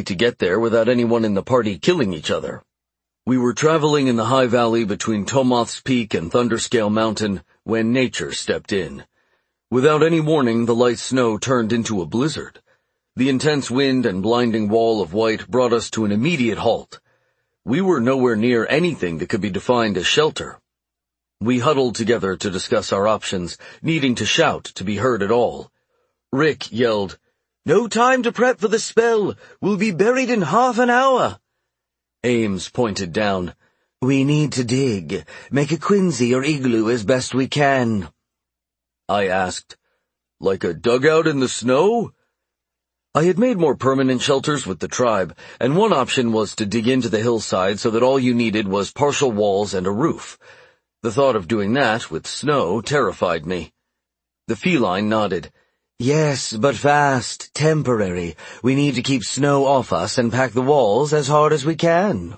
maybe to get there without anyone in the party killing each other. We were traveling in the high valley between Tomoth's Peak and Thunderscale Mountain when nature stepped in. Without any warning, the light snow turned into a blizzard. The intense wind and blinding wall of white brought us to an immediate halt. We were nowhere near anything that could be defined as shelter. We huddled together to discuss our options, needing to shout to be heard at all. Rick yelled, "No time to prep for the spell! We'll be buried in half an hour!" Ames pointed down. "We need to dig. Make a quinsy or igloo as best we can." I asked, "Like a dugout in the snow?" I had made more permanent shelters with the tribe, and one option was to dig into the hillside so that all you needed was partial walls and a roof. The thought of doing that with snow terrified me. The feline nodded. "Yes, but fast, temporary. We need to keep snow off us and pack the walls as hard as we can."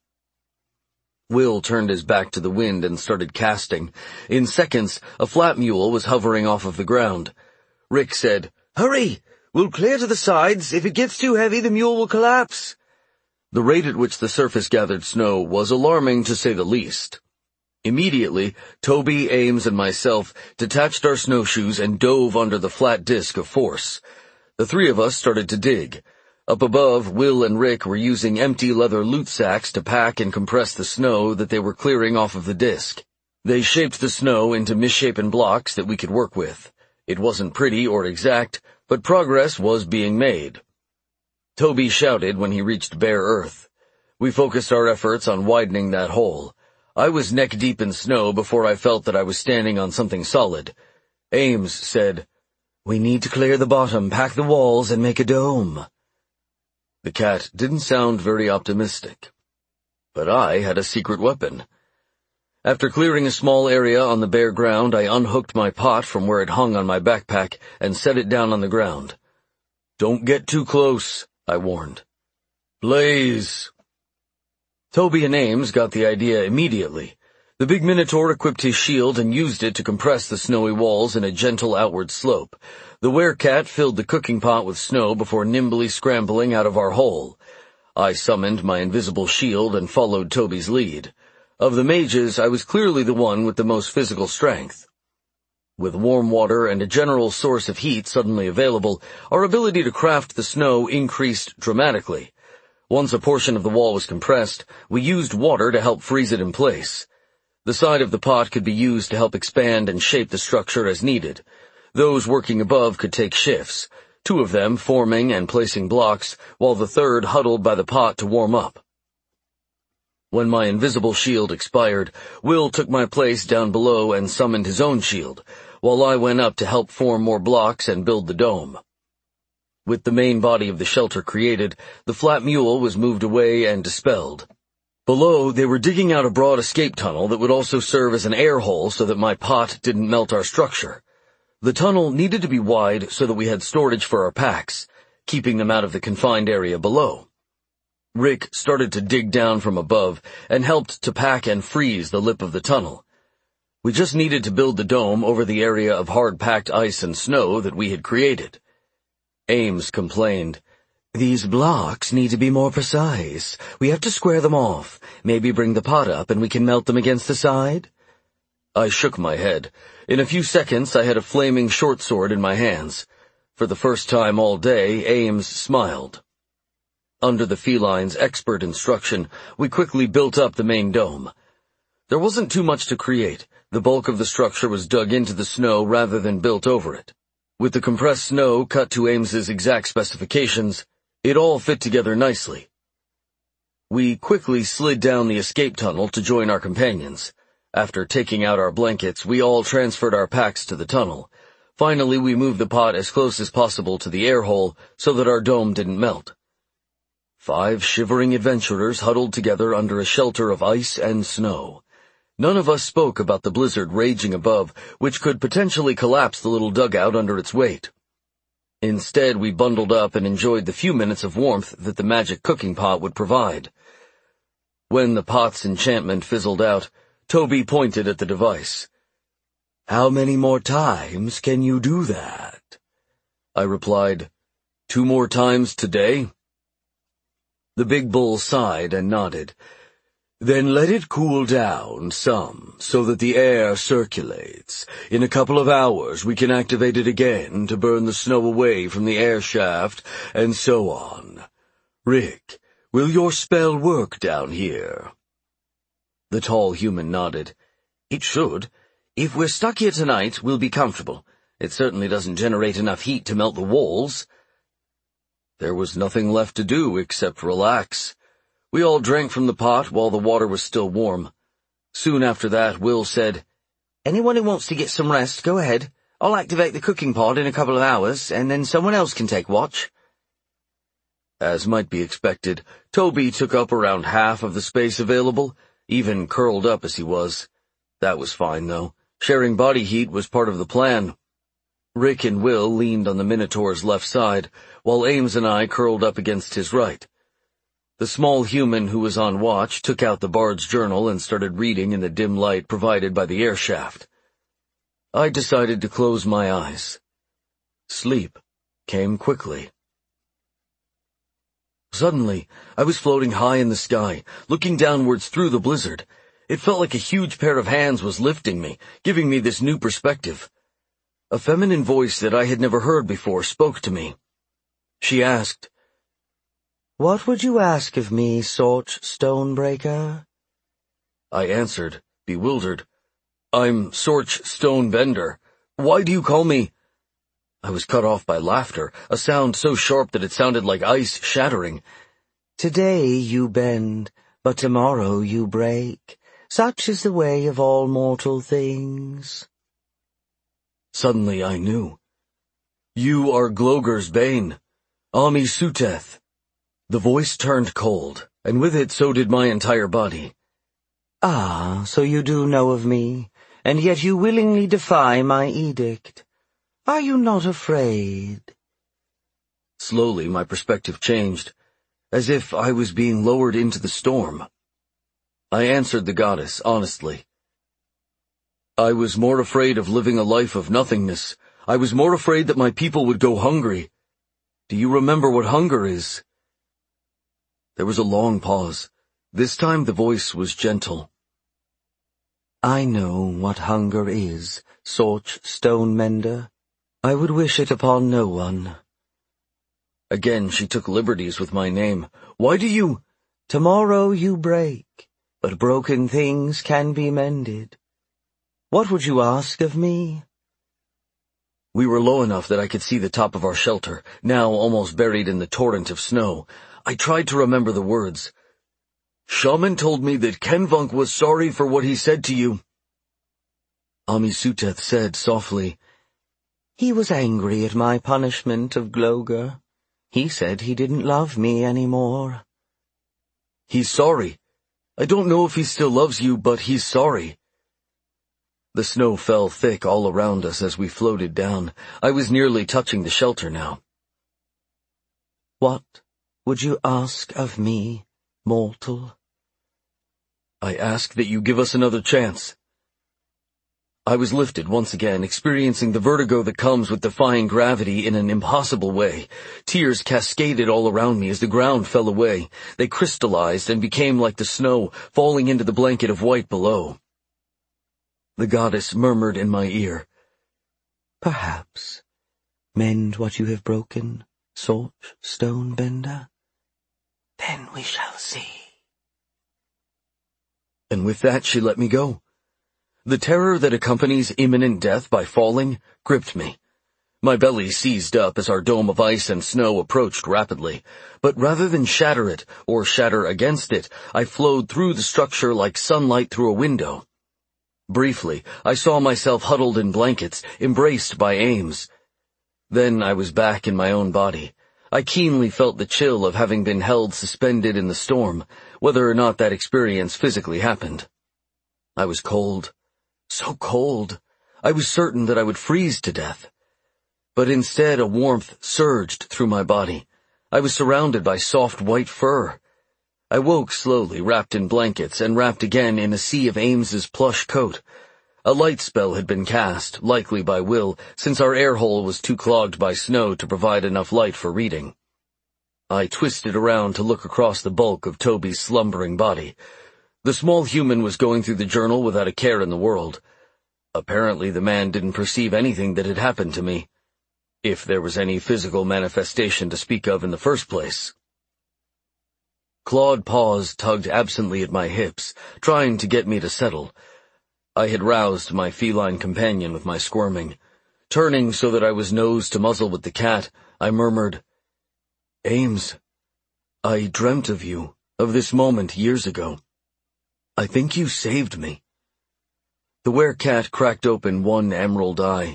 Will turned his back to the wind and started casting. In seconds, a flat mule was hovering off of the ground. Rick said, "Hurry! We'll clear to the sides. If it gets too heavy, the mule will collapse." The rate at which the surface gathered snow was alarming, to say the least. Immediately, Toby, Ames, and myself detached our snowshoes and dove under the flat disk of force. The three of us started to dig. Up above, Will and Rick were using empty leather loot sacks to pack and compress the snow that they were clearing off of the disk. They shaped the snow into misshapen blocks that we could work with. It wasn't pretty or exact, but progress was being made. Toby shouted when he reached bare earth. We focused our efforts on widening that hole. I was neck-deep in snow before I felt that I was standing on something solid. Ames said, "We need to clear the bottom, pack the walls, and make a dome." The cat didn't sound very optimistic. But I had a secret weapon. After clearing a small area on the bare ground, I unhooked my pot from where it hung on my backpack and set it down on the ground. "Don't get too close," I warned. "Blaze!" Toby and Ames got the idea immediately. The big Minotaur equipped his shield and used it to compress the snowy walls in a gentle outward slope. The werecat filled the cooking pot with snow before nimbly scrambling out of our hole. I summoned my invisible shield and followed Toby's lead. Of the mages, I was clearly the one with the most physical strength. With warm water and a general source of heat suddenly available, our ability to craft the snow increased dramatically. Once a portion of the wall was compressed, we used water to help freeze it in place. The side of the pot could be used to help expand and shape the structure as needed. Those working above could take shifts, 2 of them forming and placing blocks, while the third huddled by the pot to warm up. When my invisible shield expired, Will took my place down below and summoned his own shield, while I went up to help form more blocks and build the dome. With the main body of the shelter created, the flat mule was moved away and dispelled. Below, they were digging out a broad escape tunnel that would also serve as an air hole so that my pot didn't melt our structure. The tunnel needed to be wide so that we had storage for our packs, keeping them out of the confined area below. Rick started to dig down from above and helped to pack and freeze the lip of the tunnel. We just needed to build the dome over the area of hard-packed ice and snow that we had created. Ames complained, "These blocks need to be more precise. We have to square them off. Maybe bring the pot up and we can melt them against the side?" I shook my head. In a few seconds I had a flaming short sword in my hands. For the first time all day, Ames smiled. Under the feline's expert instruction, we quickly built up the main dome. There wasn't too much to create. The bulk of the structure was dug into the snow rather than built over it. With the compressed snow cut to Ames's exact specifications, it all fit together nicely. We quickly slid down the escape tunnel to join our companions. After taking out our blankets, we all transferred our packs to the tunnel. Finally, we moved the pot as close as possible to the air hole so that our dome didn't melt. 5 shivering adventurers huddled together under a shelter of ice and snow. None of us spoke about the blizzard raging above, which could potentially collapse the little dugout under its weight. Instead, we bundled up and enjoyed the few minutes of warmth that the magic cooking pot would provide. When the pot's enchantment fizzled out, Toby pointed at the device. "How many more times can you do that?" I replied, "2 more times today." The big bull sighed and nodded. Then let it cool down some, so that the air circulates. In a couple of hours we can activate it again to burn the snow away from the air shaft, and so on. Rick, will your spell work down here? The tall human nodded. It should. If we're stuck here tonight, we'll be comfortable. It certainly doesn't generate enough heat to melt the walls. There was nothing left to do except relax. We all drank from the pot while the water was still warm. Soon after that, Will said, "Anyone who wants to get some rest, go ahead. I'll activate the cooking pod in a couple of hours, and then someone else can take watch." As might be expected, Toby took up around half of the space available, even curled up as he was. That was fine, though. Sharing body heat was part of the plan. Rick and Will leaned on the Minotaur's left side, while Ames and I curled up against his right. The small human who was on watch took out the Bard's Journal and started reading in the dim light provided by the air shaft. I decided to close my eyes. Sleep came quickly. Suddenly, I was floating high in the sky, looking downwards through the blizzard. It felt like a huge pair of hands was lifting me, giving me this new perspective. A feminine voice that I had never heard before spoke to me. She asked, "What would you ask of me, Sorch Stonebreaker?" I answered, bewildered, "I'm Sorch Stonebender. Why do you call me—" I was cut off by laughter, a sound so sharp that it sounded like ice shattering. "Today you bend, but tomorrow you break. Such is the way of all mortal things." Suddenly I knew. "You are Gloger's bane, Amisuteth." The voice turned cold, and with it so did my entire body. "Ah, so you do know of me, and yet you willingly defy my edict. Are you not afraid?" Slowly my perspective changed, as if I was being lowered into the storm. I answered the goddess honestly. "I was more afraid of living a life of nothingness. I was more afraid that my people would go hungry. Do you remember what hunger is?" There was a long pause. This time the voice was gentle. "I know what hunger is, Sorch Stonemender. I would wish it upon no one." Again she took liberties with my name. "Why do you—" "Tomorrow you break, but broken things can be mended. What would you ask of me?" We were low enough that I could see the top of our shelter, now almost buried in the torrent of snow. I tried to remember the words. "Shaman told me that Kenvunk was sorry for what he said to you." Amisuteth said softly, "He was angry at my punishment of Gloger. He said he didn't love me anymore." "He's sorry. I don't know if he still loves you, but he's sorry." The snow fell thick all around us as we floated down. I was nearly touching the shelter now. "What would you ask of me, mortal?" "I ask that you give us another chance." I was lifted once again, experiencing the vertigo that comes with defying gravity in an impossible way. Tears cascaded all around me as the ground fell away. They crystallized and became like the snow, falling into the blanket of white below. The goddess murmured in my ear, "Perhaps mend what you have broken, Sorch Stonebender. Then we shall see." And with that she let me go. The terror that accompanies imminent death by falling gripped me. My belly seized up as our dome of ice and snow approached rapidly, but rather than shatter it or shatter against it, I flowed through the structure like sunlight through a window. Briefly, I saw myself huddled in blankets, embraced by Ames. Then I was back in my own body. I keenly felt the chill of having been held suspended in the storm, whether or not that experience physically happened. I was cold. So cold. I was certain that I would freeze to death. But instead a warmth surged through my body. I was surrounded by soft white fur. I woke slowly, wrapped in blankets, and wrapped again in a sea of Ames's plush coat. A light spell had been cast, likely by Will, since our air hole was too clogged by snow to provide enough light for reading. I twisted around to look across the bulk of Toby's slumbering body. The small human was going through the journal without a care in the world. Apparently the man didn't perceive anything that had happened to me, if there was any physical manifestation to speak of in the first place. Clawed paws tugged absently at my hips, trying to get me to settle. I had roused my feline companion with my squirming. Turning so that I was nose to muzzle with the cat, I murmured, "Ames, I dreamt of you, of this moment years ago. I think you saved me." The werecat cracked open one emerald eye.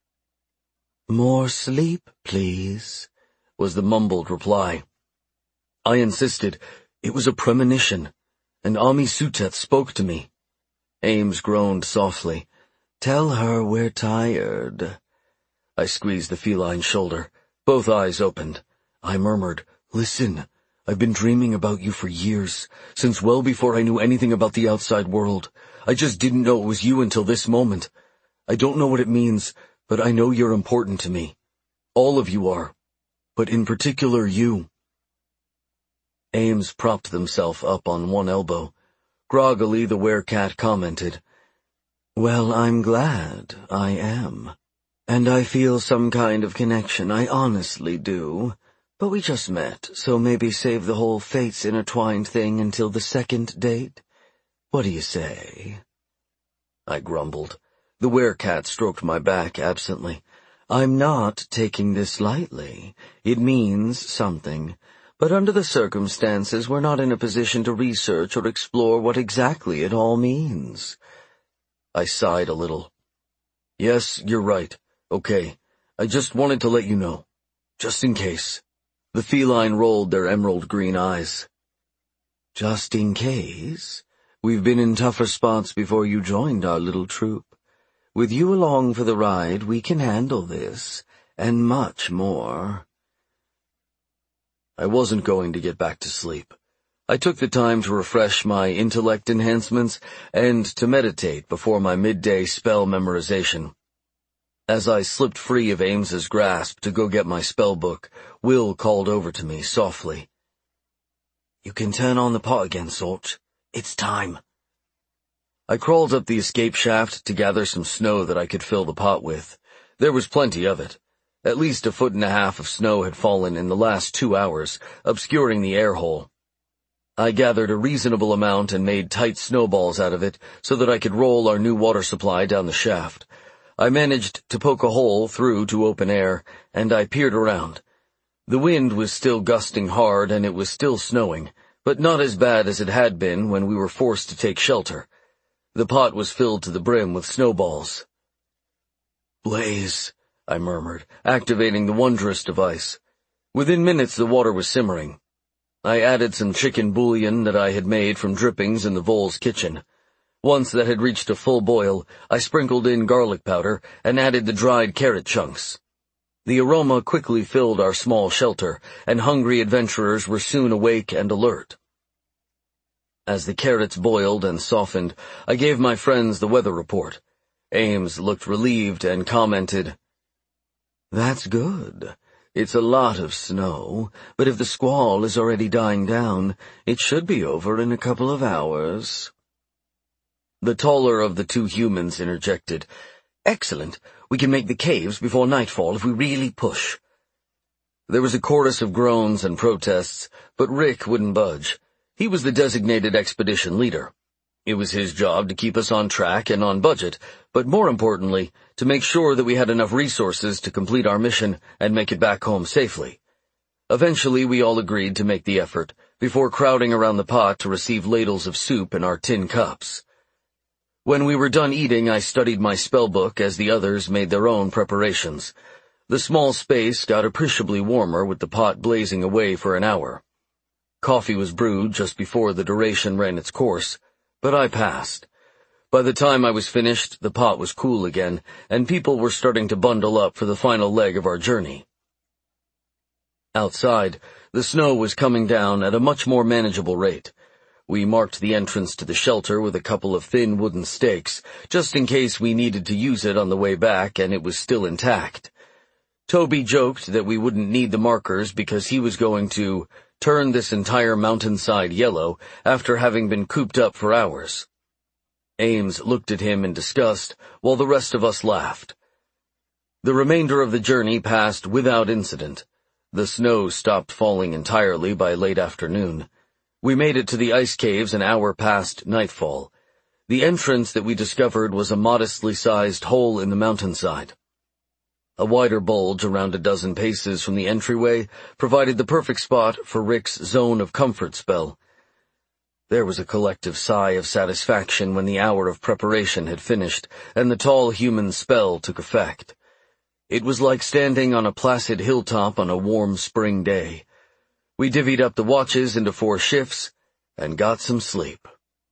"More sleep, please," was the mumbled reply. I insisted. It was a premonition, and Amisuteth spoke to me. Ames groaned softly. "Tell her we're tired." I squeezed the feline's shoulder. Both eyes opened. I murmured, "Listen, I've been dreaming about you for years, since well before I knew anything about the outside world. I just didn't know it was you until this moment. I don't know what it means, but I know you're important to me. All of you are, but in particular you." Ames propped himself up on one elbow. Groggily, the werecat commented, "Well, I'm glad I am. And I feel some kind of connection, I honestly do. But we just met, so maybe save the whole fates intertwined thing until the second date. What do you say?" I grumbled. The werecat stroked my back absently. "I'm not taking this lightly. It means something. But under the circumstances, we're not in a position to research or explore what exactly it all means." I sighed a little. "Yes, you're right. Okay. I just wanted to let you know. Just in case." The feline rolled their emerald green eyes. "Just in case? We've been in tougher spots before you joined our little troop. With you along for the ride, we can handle this, and much more." I wasn't going to get back to sleep. I took the time to refresh my intellect enhancements and to meditate before my midday spell memorization. As I slipped free of Ames's grasp to go get my spell book, Will called over to me softly. "You can turn on the pot again, Sorch. It's time." I crawled up the escape shaft to gather some snow that I could fill the pot with. There was plenty of it. At least 1.5 feet of snow had fallen in the last 2 hours, obscuring the air hole. I gathered a reasonable amount and made tight snowballs out of it so that I could roll our new water supply down the shaft. I managed to poke a hole through to open air, and I peered around. The wind was still gusting hard and it was still snowing, but not as bad as it had been when we were forced to take shelter. The pot was filled to the brim with snowballs. "Blaze," I murmured, activating the wondrous device. Within minutes the water was simmering. I added some chicken bouillon that I had made from drippings in the Vole's kitchen. Once that had reached a full boil, I sprinkled in garlic powder and added the dried carrot chunks. The aroma quickly filled our small shelter, and hungry adventurers were soon awake and alert. As the carrots boiled and softened, I gave my friends the weather report. Ames looked relieved and commented, "That's good. It's a lot of snow, but if the squall is already dying down, it should be over in a couple of hours." The taller of the two humans interjected, "Excellent. We can make the caves before nightfall if we really push." There was a chorus of groans and protests, but Rick wouldn't budge. He was the designated expedition leader. It was his job to keep us on track and on budget, but more importantly, to make sure that we had enough resources to complete our mission and make it back home safely. Eventually, we all agreed to make the effort, before crowding around the pot to receive ladles of soup in our tin cups. When we were done eating, I studied my spellbook as the others made their own preparations. The small space got appreciably warmer with the pot blazing away for an hour. Coffee was brewed just before the duration ran its course, but I passed. By the time I was finished, the pot was cool again, and people were starting to bundle up for the final leg of our journey. Outside, the snow was coming down at a much more manageable rate. We marked the entrance to the shelter with a couple of thin wooden stakes, just in case we needed to use it on the way back and it was still intact. Toby joked that we wouldn't need the markers because he was going to turn this entire mountainside yellow after having been cooped up for hours. Ames looked at him in disgust, while the rest of us laughed. The remainder of the journey passed without incident. The snow stopped falling entirely by late afternoon. We made it to the ice caves an hour past nightfall. The entrance that we discovered was a modestly sized hole in the mountainside. A wider bulge around a dozen paces from the entryway provided the perfect spot for Rick's zone of comfort spell. There was a collective sigh of satisfaction when the hour of preparation had finished and the tall human's spell took effect. It was like standing on a placid hilltop on a warm spring day. We divvied up the watches into 4 shifts and got some sleep.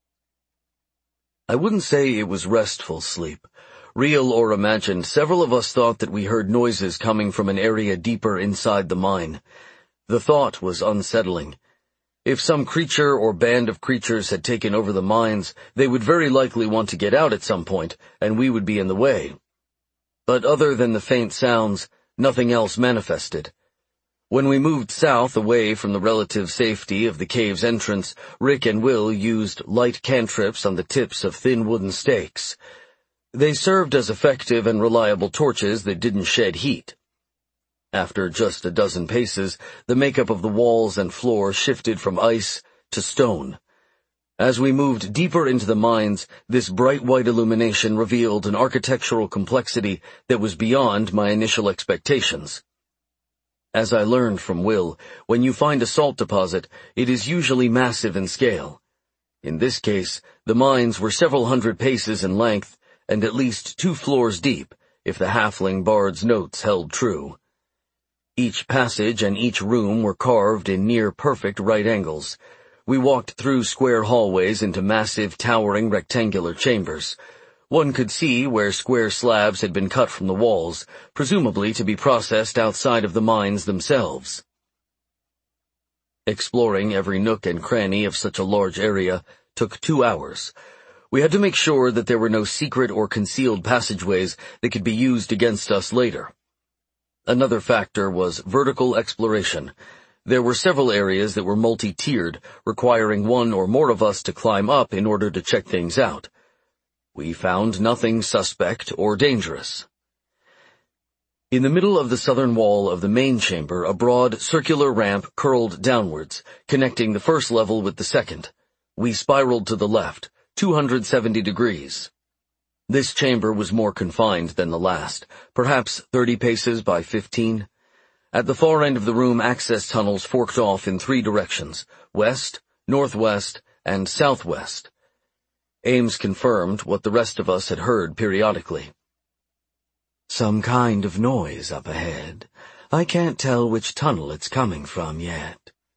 I wouldn't say it was restful sleep. Real or imagined, several of us thought that we heard noises coming from an area deeper inside the mine. The thought was unsettling. If some creature or band of creatures had taken over the mines, they would very likely want to get out at some point, and we would be in the way. But other than the faint sounds, nothing else manifested. When we moved south away from the relative safety of the cave's entrance, Rick and Will used light cantrips on the tips of thin wooden stakes. They served as effective and reliable torches that didn't shed heat. After just a dozen paces, the makeup of the walls and floor shifted from ice to stone. As we moved deeper into the mines, this bright white illumination revealed an architectural complexity that was beyond my initial expectations. As I learned from Will, when you find a salt deposit, it is usually massive in scale. In this case, the mines were several hundred paces in length, and at least 2 floors deep, if the halfling bard's notes held true. Each passage and each room were carved in near-perfect right angles. We walked through square hallways into massive, towering rectangular chambers. One could see where square slabs had been cut from the walls, presumably to be processed outside of the mines themselves. Exploring every nook and cranny of such a large area took 2 hours. We had to make sure that there were no secret or concealed passageways that could be used against us later. Another factor was vertical exploration. There were several areas that were multi-tiered, requiring one or more of us to climb up in order to check things out. We found nothing suspect or dangerous. In the middle of the southern wall of the main chamber, a broad, circular ramp curled downwards, connecting the first level with the second. We spiraled to the left, 270 degrees. This chamber was more confined than the last, perhaps 30 paces by 15. At the far end of the room, access tunnels forked off in 3 directions, west, northwest, and southwest. Ames confirmed what the rest of us had heard periodically. "Some kind of noise up ahead. I can't tell which tunnel it's coming from yet."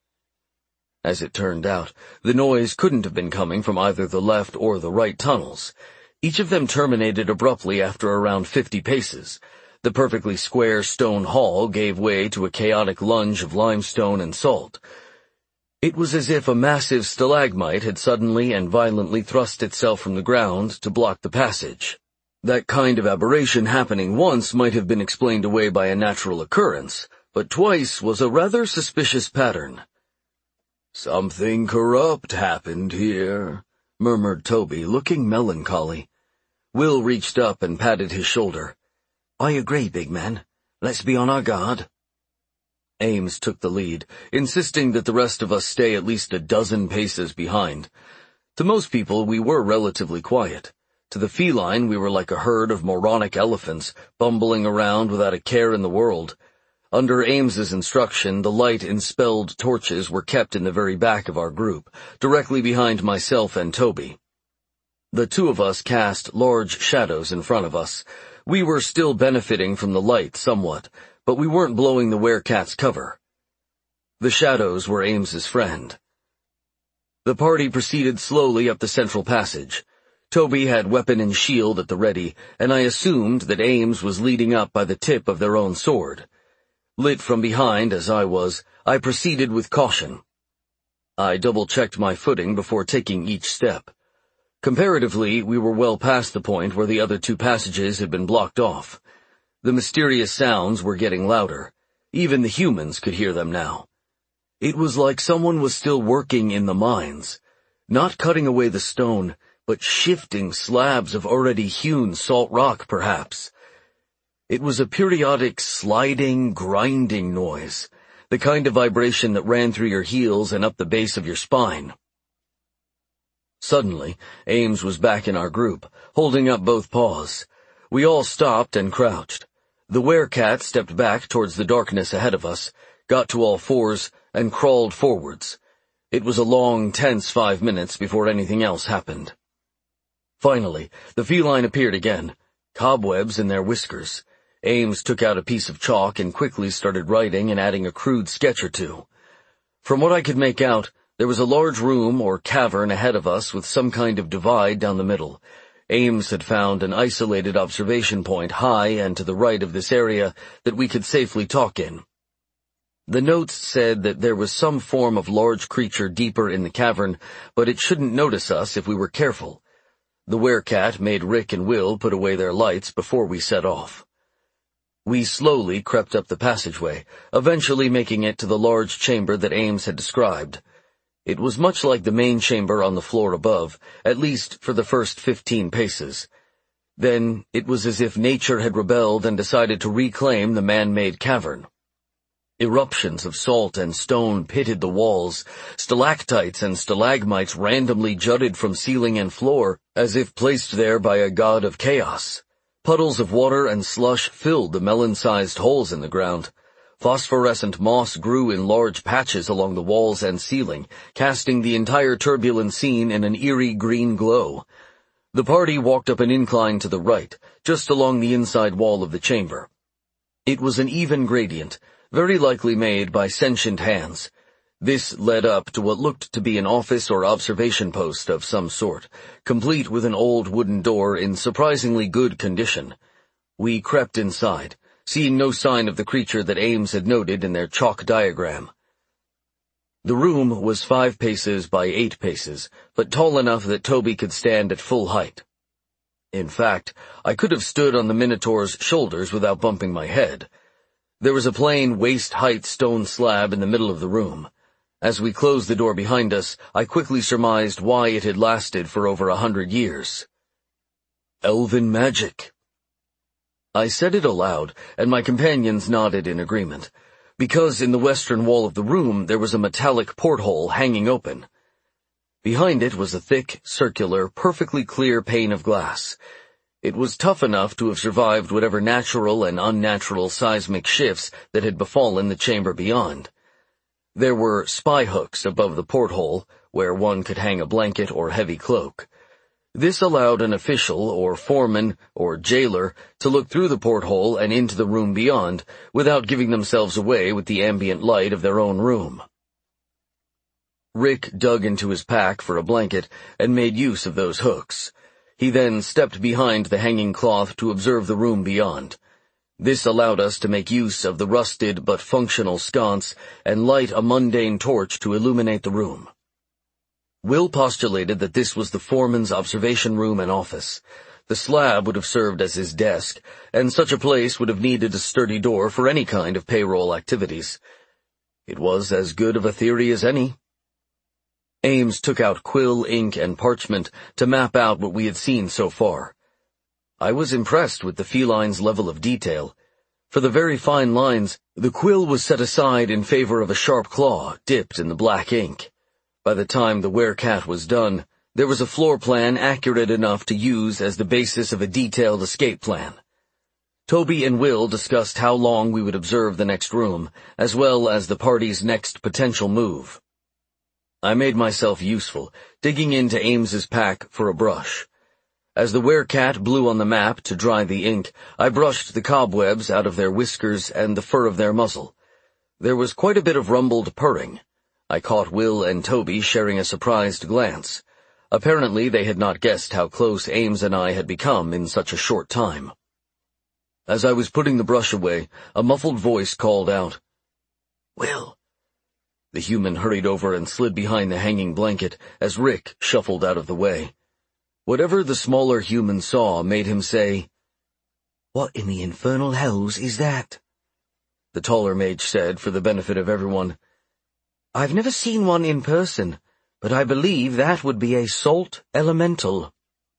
As it turned out, the noise couldn't have been coming from either the left or the right tunnels. Each of them terminated abruptly after around 50 paces. The perfectly square stone hall gave way to a chaotic lunge of limestone and salt. It was as if a massive stalagmite had suddenly and violently thrust itself from the ground to block the passage. That kind of aberration happening once might have been explained away by a natural occurrence, but twice was a rather suspicious pattern. "Something corrupt happened here," murmured Toby, looking melancholy. Will reached up and patted his shoulder. "I agree, big man. Let's be on our guard." Ames took the lead, insisting that the rest of us stay at least a dozen paces behind. To most people, we were relatively quiet. To the feline, we were like a herd of moronic elephants, bumbling around without a care in the world. Under Ames's instruction, the light-enspelled torches were kept in the very back of our group, directly behind myself and Toby. The 2 of us cast large shadows in front of us. We were still benefiting from the light somewhat, but we weren't blowing the werecat's cover. The shadows were Ames's friend. The party proceeded slowly up the central passage. Toby had weapon and shield at the ready, and I assumed that Ames was leading up by the tip of their own sword. Lit from behind as I was, I proceeded with caution. I double-checked my footing before taking each step. Comparatively, we were well past the point where the other 2 passages had been blocked off. The mysterious sounds were getting louder. Even the humans could hear them now. It was like someone was still working in the mines, not cutting away the stone, but shifting slabs of already hewn salt rock, perhaps. It was a periodic sliding, grinding noise, the kind of vibration that ran through your heels and up the base of your spine. Suddenly, Ames was back in our group, holding up both paws. We all stopped and crouched. The werecat stepped back towards the darkness ahead of us, got to all fours, and crawled forwards. It was a long, tense 5 minutes before anything else happened. Finally, the feline appeared again, cobwebs in their whiskers. Ames took out a piece of chalk and quickly started writing and adding a crude sketch or two. From what I could make out, there was a large room or cavern ahead of us with some kind of divide down the middle. Ames had found an isolated observation point high and to the right of this area that we could safely talk in. The notes said that there was some form of large creature deeper in the cavern, but it shouldn't notice us if we were careful. The werecat made Rick and Will put away their lights before we set off. We slowly crept up the passageway, eventually making it to the large chamber that Ames had described. It was much like the main chamber on the floor above, at least for the first 15 paces. Then it was as if nature had rebelled and decided to reclaim the man-made cavern. Eruptions of salt and stone pitted the walls. Stalactites and stalagmites randomly jutted from ceiling and floor, as if placed there by a god of chaos. Puddles of water and slush filled the melon-sized holes in the ground. Phosphorescent moss grew in large patches along the walls and ceiling, casting the entire turbulent scene in an eerie green glow. The party walked up an incline to the right, just along the inside wall of the chamber. It was an even gradient, very likely made by sentient hands. This led up to what looked to be an office or observation post of some sort, complete with an old wooden door in surprisingly good condition. We crept inside, seeing no sign of the creature that Ames had noted in their chalk diagram. The room was 5 paces by 8 paces, but tall enough that Toby could stand at full height. In fact, I could have stood on the Minotaur's shoulders without bumping my head. There was a plain waist-height stone slab in the middle of the room. As we closed the door behind us, I quickly surmised why it had lasted for over 100 years. Elven magic. I said it aloud, and my companions nodded in agreement, because in the western wall of the room there was a metallic porthole hanging open. Behind it was a thick, circular, perfectly clear pane of glass. It was tough enough to have survived whatever natural and unnatural seismic shifts that had befallen the chamber beyond. There were spy hooks above the porthole, where one could hang a blanket or heavy cloak. This allowed an official or foreman or jailer to look through the porthole and into the room beyond, without giving themselves away with the ambient light of their own room. Rick dug into his pack for a blanket and made use of those hooks. He then stepped behind the hanging cloth to observe the room beyond. This allowed us to make use of the rusted but functional sconce and light a mundane torch to illuminate the room. Will postulated that this was the foreman's observation room and office. The slab would have served as his desk, and such a place would have needed a sturdy door for any kind of payroll activities. It was as good of a theory as any. Ames took out quill, ink, and parchment to map out what we had seen so far. I was impressed with the feline's level of detail. For the very fine lines, the quill was set aside in favor of a sharp claw dipped in the black ink. By the time the werecat was done, there was a floor plan accurate enough to use as the basis of a detailed escape plan. Toby and Will discussed how long we would observe the next room, as well as the party's next potential move. I made myself useful, digging into Ames's pack for a brush. As the werecat blew on the map to dry the ink, I brushed the cobwebs out of their whiskers and the fur of their muzzle. There was quite a bit of rumbled purring. I caught Will and Toby sharing a surprised glance. Apparently they had not guessed how close Ames and I had become in such a short time. As I was putting the brush away, a muffled voice called out, "Will!" The human hurried over and slid behind the hanging blanket as Rick shuffled out of the way. Whatever the smaller human saw made him say, "What in the infernal hells is that?" the taller mage said for the benefit of everyone. "I've never seen one in person, but I believe that would be a salt elemental."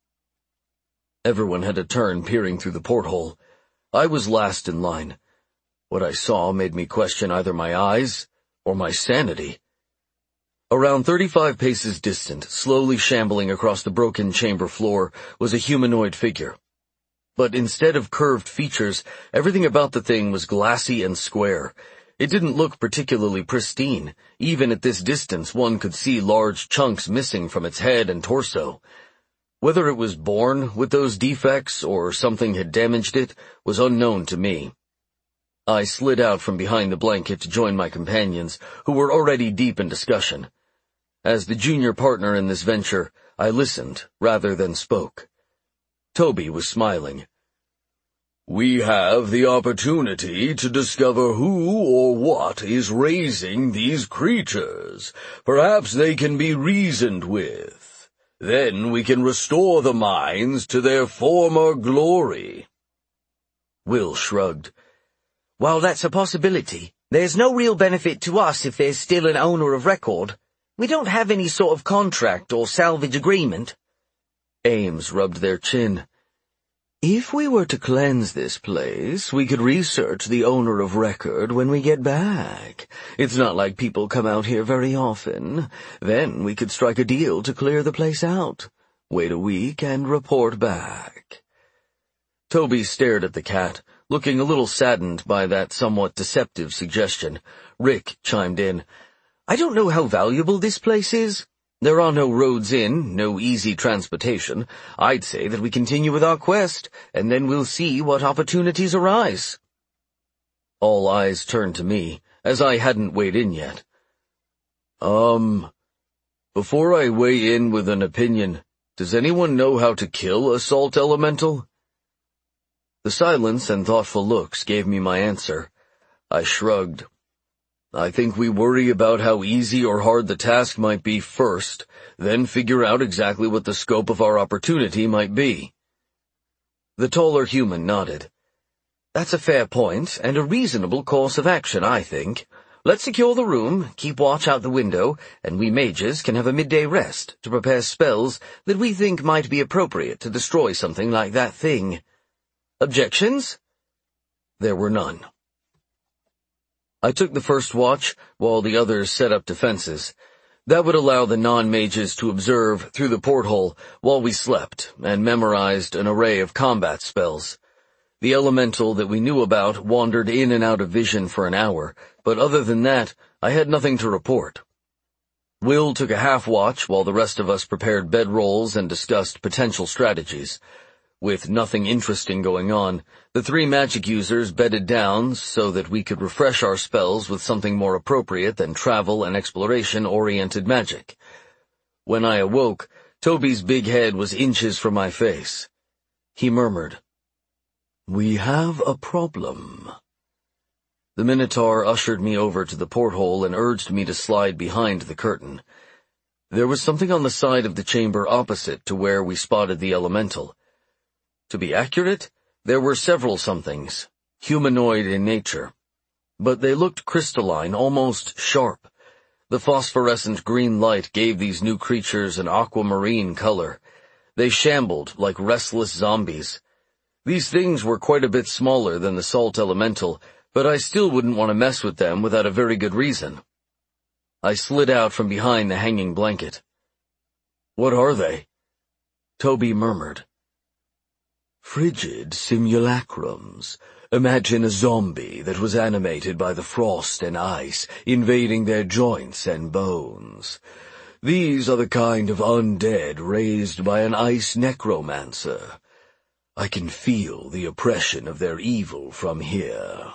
Everyone had a turn peering through the porthole. I was last in line. What I saw made me question either my eyes or my sanity. Around 35 paces distant, slowly shambling across the broken chamber floor, was a humanoid figure. But instead of curved features, everything about the thing was glassy and square. It didn't look particularly pristine. Even at this distance, one could see large chunks missing from its head and torso. Whether it was born with those defects or something had damaged it was unknown to me. I slid out from behind the blanket to join my companions, who were already deep in discussion. As the junior partner in this venture, I listened rather than spoke. Toby was smiling. "We have the opportunity to discover who or what is raising these creatures. Perhaps they can be reasoned with. Then we can restore the mines to their former glory." Will shrugged. "While that's a possibility, there's no real benefit to us if there's still an owner of record. We don't have any sort of contract or salvage agreement." Ames rubbed their chin. "If we were to cleanse this place, we could research the owner of record when we get back. It's not like people come out here very often. Then we could strike a deal to clear the place out. Wait a week and report back." Toby stared at the cat, looking a little saddened by that somewhat deceptive suggestion. Rick chimed in. "I don't know how valuable this place is. There are no roads in, no easy transportation. I'd say that we continue with our quest, and then we'll see what opportunities arise." All eyes turned to me, as I hadn't weighed in yet. Before I weigh in with an opinion, does anyone know how to kill a salt elemental?" The silence and thoughtful looks gave me my answer. I shrugged. "I think we worry about how easy or hard the task might be first, then figure out exactly what the scope of our opportunity might be." The taller human nodded. "That's a fair point, and a reasonable course of action, I think. Let's secure the room, keep watch out the window, and we mages can have a midday rest to prepare spells that we think might be appropriate to destroy something like that thing. Objections?" There were none. I took the first watch, while the others set up defenses. That would allow the non-mages to observe through the porthole while we slept, and memorized an array of combat spells. The elemental that we knew about wandered in and out of vision for an hour, but other than that, I had nothing to report. Will took a half-watch while the rest of us prepared bedrolls and discussed potential strategies. With nothing interesting going on, the three magic users bedded down so that we could refresh our spells with something more appropriate than travel and exploration-oriented magic. When I awoke, Toby's big head was inches from my face. He murmured, "We have a problem." The Minotaur ushered me over to the porthole and urged me to slide behind the curtain. There was something on the side of the chamber opposite to where we spotted the elemental. To be accurate, there were several somethings, humanoid in nature. But they looked crystalline, almost sharp. The phosphorescent green light gave these new creatures an aquamarine color. They shambled like restless zombies. These things were quite a bit smaller than the salt elemental, but I still wouldn't want to mess with them without a very good reason. I slid out from behind the hanging blanket. "What are they?" Toby murmured. "Frigid simulacrums. Imagine a zombie that was animated by the frost and ice, invading their joints and bones. These are the kind of undead raised by an ice necromancer. I can feel the oppression of their evil from here."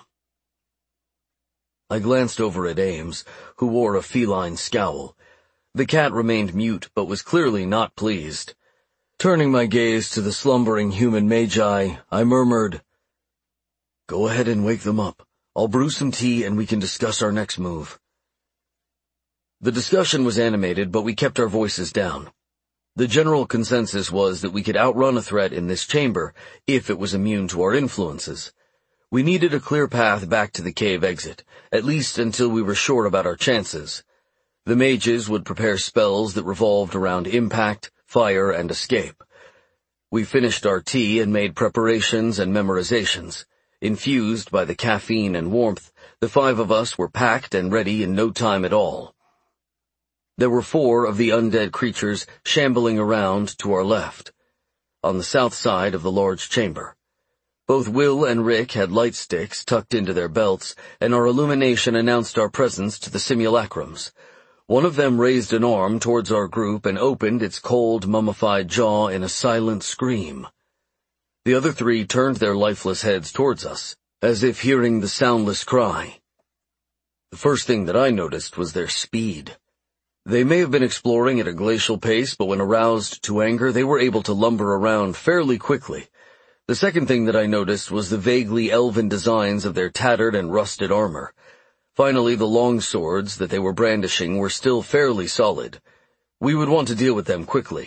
I glanced over at Ames, who wore a feline scowl. The cat remained mute, but was clearly not pleased. Turning my gaze to the slumbering human magi, I murmured, "Go ahead and wake them up. I'll brew some tea and we can discuss our next move." The discussion was animated, but we kept our voices down. The general consensus was that we could outrun a threat in this chamber if it was immune to our influences. We needed a clear path back to the cave exit, at least until we were sure about our chances. The mages would prepare spells that revolved around impact, fire, and escape. We finished our tea and made preparations and memorizations. Infused by the caffeine and warmth, the 5 of us were packed and ready in no time at all. There were 4 of the undead creatures shambling around to our left, on the south side of the large chamber. Both Will and Rick had light sticks tucked into their belts, and our illumination announced our presence to the simulacrums. One of them raised an arm towards our group and opened its cold, mummified jaw in a silent scream. The other 3 turned their lifeless heads towards us, as if hearing the soundless cry. The first thing that I noticed was their speed. They may have been exploring at a glacial pace, but when aroused to anger, they were able to lumber around fairly quickly. The second thing that I noticed was the vaguely elven designs of their tattered and rusted armor. Finally, the long swords that they were brandishing were still fairly solid. We would want to deal with them quickly.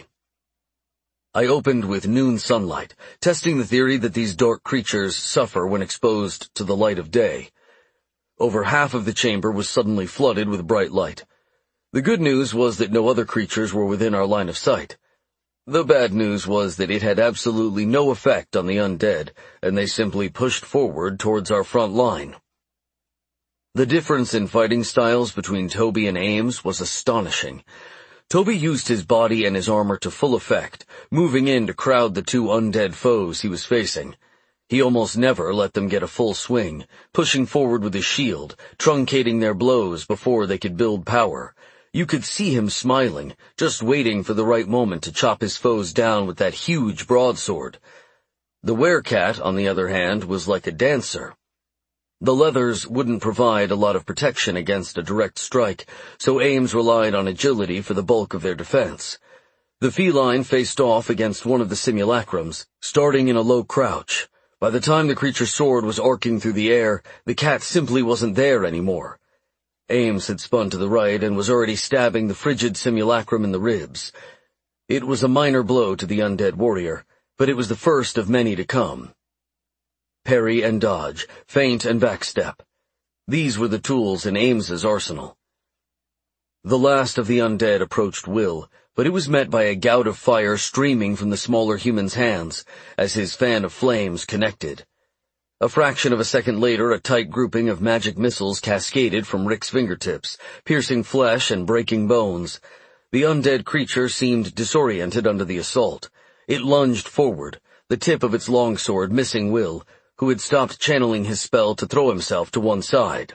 I opened with noon sunlight, testing the theory that these dark creatures suffer when exposed to the light of day. Over half of the chamber was suddenly flooded with bright light. The good news was that no other creatures were within our line of sight. The bad news was that it had absolutely no effect on the undead, and they simply pushed forward towards our front line. The difference in fighting styles between Toby and Ames was astonishing. Toby used his body and his armor to full effect, moving in to crowd the 2 undead foes he was facing. He almost never let them get a full swing, pushing forward with his shield, truncating their blows before they could build power. You could see him smiling, just waiting for the right moment to chop his foes down with that huge broadsword. The werecat, on the other hand, was like a dancer. The leathers wouldn't provide a lot of protection against a direct strike, so Ames relied on agility for the bulk of their defense. The feline faced off against one of the simulacrums, starting in a low crouch. By the time the creature's sword was arcing through the air, the cat simply wasn't there anymore. Ames had spun to the right and was already stabbing the frigid simulacrum in the ribs. It was a minor blow to the undead warrior, but it was the first of many to come. Parry and dodge, feint and backstep. These were the tools in Ames's arsenal. The last of the undead approached Will, but it was met by a gout of fire streaming from the smaller human's hands as his fan of flames connected. A fraction of a second later, a tight grouping of magic missiles cascaded from Rick's fingertips, piercing flesh and breaking bones. The undead creature seemed disoriented under the assault. It lunged forward, the tip of its longsword missing Will, who had stopped channeling his spell to throw himself to one side.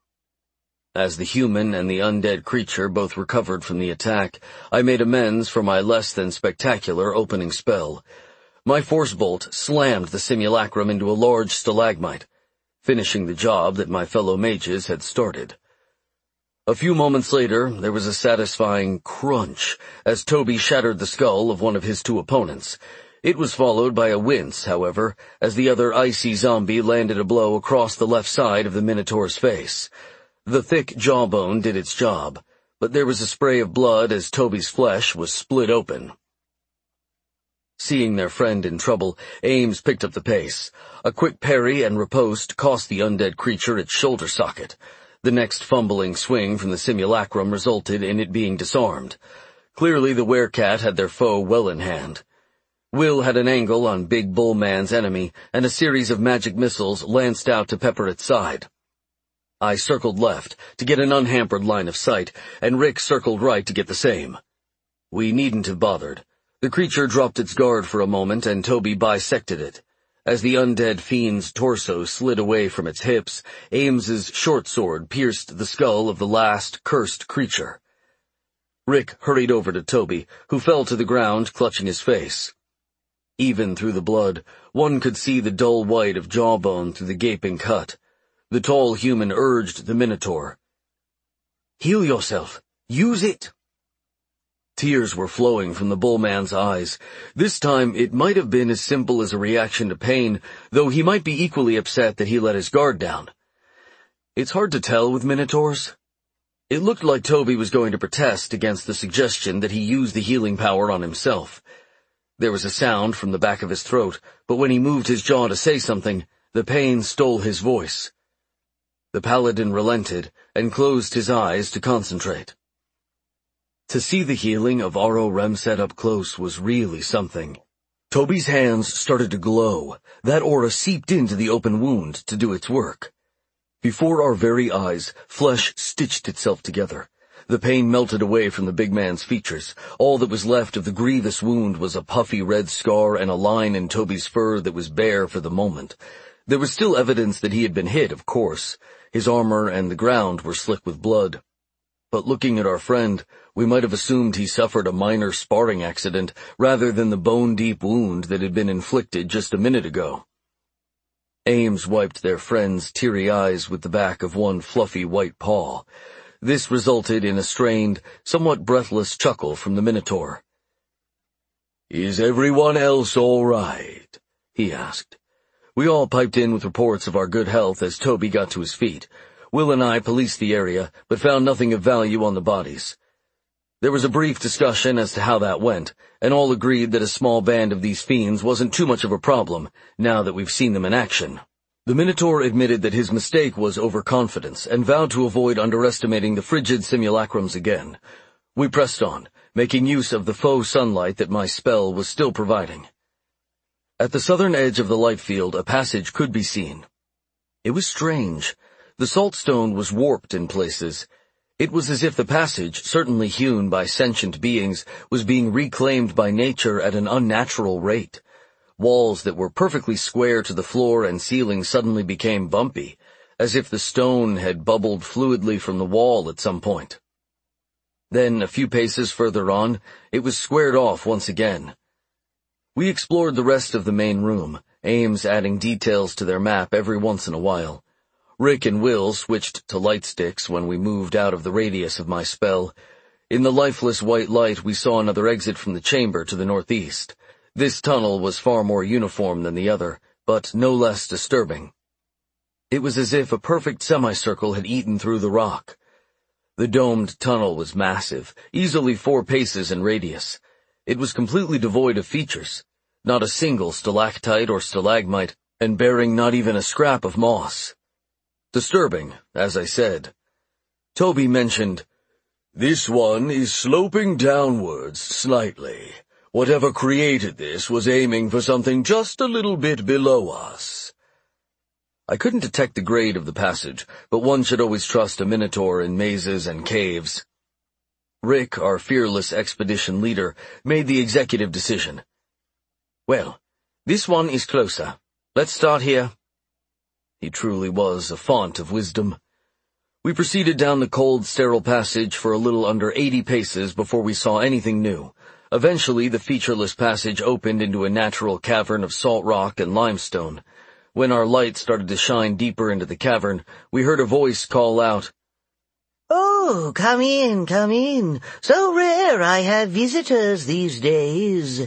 As the human and the undead creature both recovered from the attack, I made amends for my less than spectacular opening spell. My force bolt slammed the simulacrum into a large stalagmite, finishing the job that my fellow mages had started. A few moments later, there was a satisfying crunch as Toby shattered the skull of one of his 2 opponents. It was followed by a wince, however, as the other icy zombie landed a blow across the left side of the Minotaur's face. The thick jawbone did its job, but there was a spray of blood as Toby's flesh was split open. Seeing their friend in trouble, Ames picked up the pace. A quick parry and riposte cost the undead creature its shoulder socket. The next fumbling swing from the simulacrum resulted in it being disarmed. Clearly the werecat had their foe well in hand. Will had an angle on Big Bull Man's enemy, and a series of magic missiles lanced out to pepper its side. I circled left to get an unhampered line of sight, and Rick circled right to get the same. We needn't have bothered. The creature dropped its guard for a moment, and Toby bisected it. As the undead fiend's torso slid away from its hips, Ames's short sword pierced the skull of the last cursed creature. Rick hurried over to Toby, who fell to the ground, clutching his face. Even through the blood, one could see the dull white of jawbone through the gaping cut. The tall human urged the Minotaur. "Heal yourself. Use it." Tears were flowing from the bullman's eyes. This time it might have been as simple as a reaction to pain, though he might be equally upset that he let his guard down. It's hard to tell with Minotaurs. It looked like Toby was going to protest against the suggestion that he use the healing power on himself. There was a sound from the back of his throat, but when he moved his jaw to say something, the pain stole his voice. The paladin relented and closed his eyes to concentrate. To see the healing of Aro Remset up close was really something. Toby's hands started to glow. That aura seeped into the open wound to do its work. Before our very eyes, flesh stitched itself together. The pain melted away from the big man's features. All that was left of the grievous wound was a puffy red scar and a line in Toby's fur that was bare for the moment. There was still evidence that he had been hit, of course. His armor and the ground were slick with blood. But looking at our friend, we might have assumed he suffered a minor sparring accident rather than the bone-deep wound that had been inflicted just a minute ago. Ames wiped their friend's teary eyes with the back of one fluffy white paw. This resulted in a strained, somewhat breathless chuckle from the Minotaur. "Is everyone else all right?" he asked. We all piped in with reports of our good health as Toby got to his feet. Will and I policed the area, but found nothing of value on the bodies. There was a brief discussion as to how that went, and all agreed that a small band of these fiends wasn't too much of a problem, now that we've seen them in action. The Minotaur admitted that his mistake was overconfidence, and vowed to avoid underestimating the frigid simulacrums again. We pressed on, making use of the faux sunlight that my spell was still providing. At the southern edge of the light field, a passage could be seen. It was strange. The saltstone was warped in places. It was as if the passage, certainly hewn by sentient beings, was being reclaimed by nature at an unnatural rate. Walls that were perfectly square to the floor and ceiling suddenly became bumpy, as if the stone had bubbled fluidly from the wall at some point. Then, a few paces further on, it was squared off once again. We explored the rest of the main room, Ames adding details to their map every once in a while. Rick and Will switched to light sticks when we moved out of the radius of my spell. In the lifeless white light we saw another exit from the chamber to the northeast. This tunnel was far more uniform than the other, but no less disturbing. It was as if a perfect semicircle had eaten through the rock. The domed tunnel was massive, easily 4 paces in radius. It was completely devoid of features, not a single stalactite or stalagmite, and bearing not even a scrap of moss. Disturbing, as I said. Toby mentioned, "This one is sloping downwards slightly. Whatever created this was aiming for something just a little bit below us." I couldn't detect the grade of the passage, but one should always trust a Minotaur in mazes and caves. Rick, our fearless expedition leader, made the executive decision. "Well, this one is closer. Let's start here." He truly was a font of wisdom. We proceeded down the cold, sterile passage for a little under 80 paces before we saw anything new. Eventually, the featureless passage opened into a natural cavern of salt rock and limestone. When our light started to shine deeper into the cavern, we heard a voice call out, "Oh, come in, come in. So rare I have visitors these days."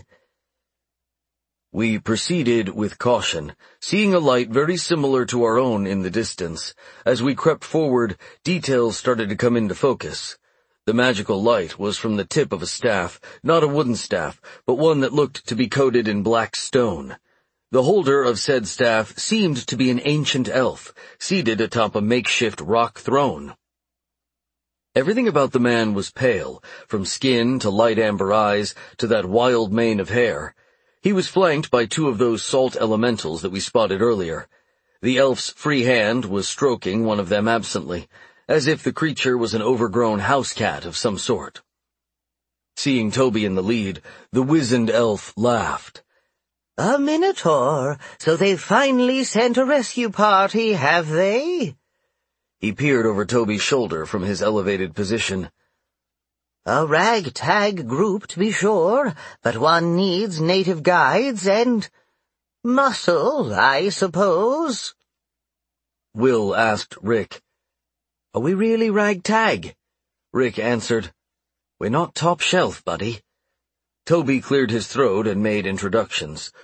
We proceeded with caution, seeing a light very similar to our own in the distance. As we crept forward, details started to come into focus. The magical light was from the tip of a staff, not a wooden staff, but one that looked to be coated in black stone. The holder of said staff seemed to be an ancient elf, seated atop a makeshift rock throne. Everything about the man was pale, from skin to light amber eyes to that wild mane of hair. He was flanked by 2 of those salt elementals that we spotted earlier. The elf's free hand was stroking one of them absently, as if the creature was an overgrown house cat of some sort. Seeing Toby in the lead, the wizened elf laughed. "A Minotaur? So they've finally sent a rescue party, have they?" He peered over Toby's shoulder from his elevated position. "A ragtag group, to be sure, but one needs native guides and muscle, I suppose." Will asked Rick, "Are we really ragtag?" Rick answered, "We're not top shelf, buddy." Toby cleared his throat and made introductions.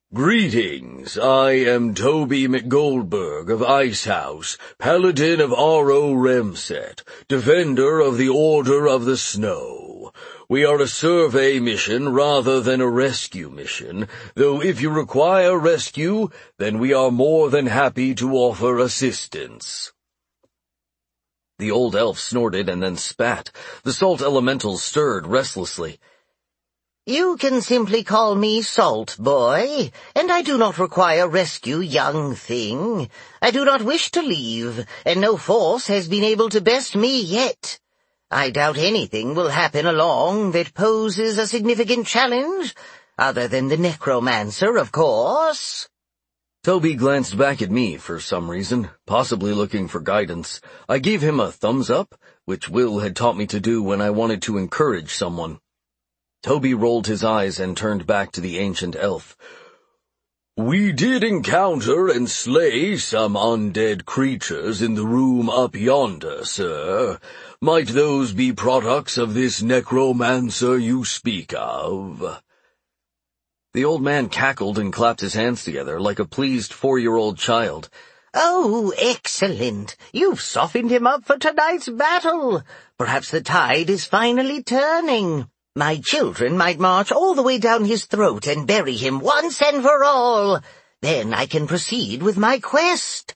Greetings, I am Toby McGoldberg of Icehouse, Paladin of R.O. Remset, Defender of the Order of the Snow. We are a survey mission rather than a rescue mission, though if you require rescue, then we are more than happy to offer assistance. The old elf snorted and then spat. The salt elementals stirred restlessly. You can simply call me Salt Boy, and I do not require rescue, young thing. I do not wish to leave, and no force has been able to best me yet. I doubt anything will happen along that poses a significant challenge, other than the necromancer, of course. Toby glanced back at me for some reason, possibly looking for guidance. I gave him a thumbs up, which Will had taught me to do when I wanted to encourage someone. Toby rolled his eyes and turned back to the ancient elf. We did encounter and slay some undead creatures in the room up yonder, sir. Might those be products of this necromancer you speak of? The old man cackled and clapped his hands together like a pleased 4-year-old child. Oh, excellent! You've softened him up for tonight's battle. Perhaps the tide is finally turning. My children might march all the way down his throat and bury him once and for all. Then I can proceed with my quest.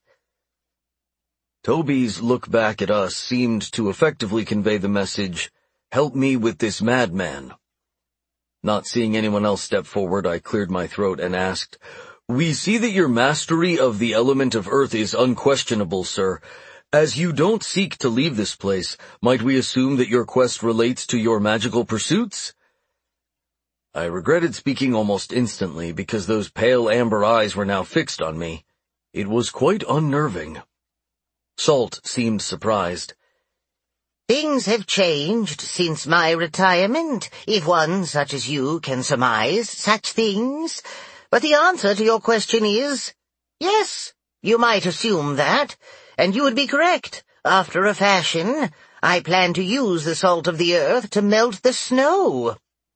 Toby's look back at us seemed to effectively convey the message, "Help me with this madman." Not seeing anyone else step forward, I cleared my throat and asked, We see that your mastery of the element of earth is unquestionable, sir. As you don't seek to leave this place, might we assume that your quest relates to your magical pursuits? I regretted speaking almost instantly because those pale amber eyes were now fixed on me. It was quite unnerving. Salt seemed surprised. Things have changed since my retirement, if one such as you can surmise such things. But the answer to your question is, yes, you might assume that. And you would be correct. After a fashion, I plan to use the salt of the earth to melt the snow.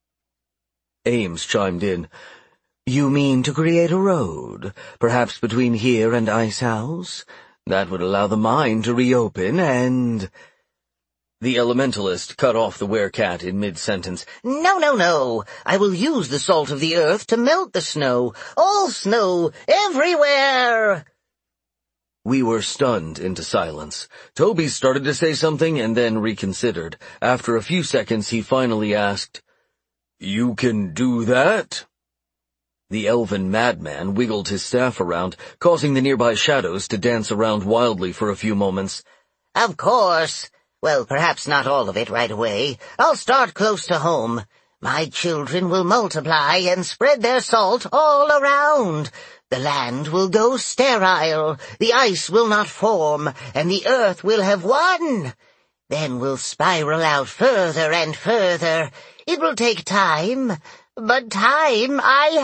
Ames chimed in. You mean to create a road, perhaps between here and Icehouse? That would allow the mine to reopen and— The elementalist cut off the werecat in mid-sentence. No. I will use the salt of the earth to melt the snow. All snow, everywhere! We were stunned into silence. Toby started to say something and then reconsidered. After a few seconds, he finally asked, You can do that? The elven madman wiggled his staff around, causing the nearby shadows to dance around wildly for a few moments. Of course. Well, perhaps not all of it right away. I'll start close to home. My children will multiply and spread their salt all around. The land will go sterile, the ice will not form, and the earth will have won. Then we'll spiral out further and further. It will take time, but time